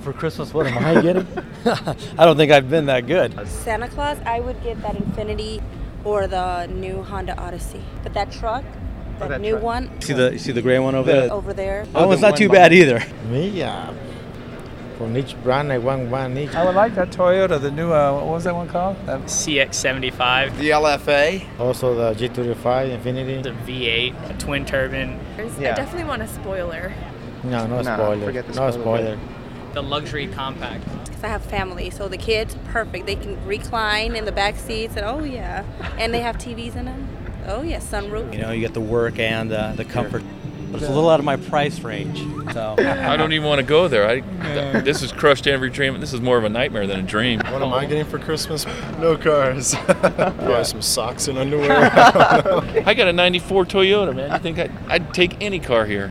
For Christmas, what am I getting? I don't think I've been that good. Santa Claus, I would get that Infiniti or the new Honda Odyssey. But that truck, that new one. You see the gray one over there? Over there. That one's not too bad either. Me, from each brand, I want one each. I would like that Toyota, the new, what was that one called? CX-75. The LFA. Also the G35 Infinity. The V8, a twin turbine. I definitely want a spoiler. No spoiler. Forget the no spoiler. spoiler. The luxury compact. Because I have family, so the kids, perfect. They can recline in the back seats, and and they have TVs in them. Oh yeah, sunroof. You know, you get the work and the comfort. But it's a little out of my price range. So I don't even want to go there. This has crushed every dream. This is more of a nightmare than a dream. What am I getting for Christmas? No cars. Probably some socks and underwear. I got a 94 Toyota, man. I think I'd take any car here.